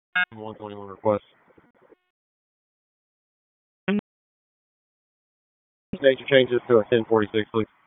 121 request. Nature changes to a 1046, please.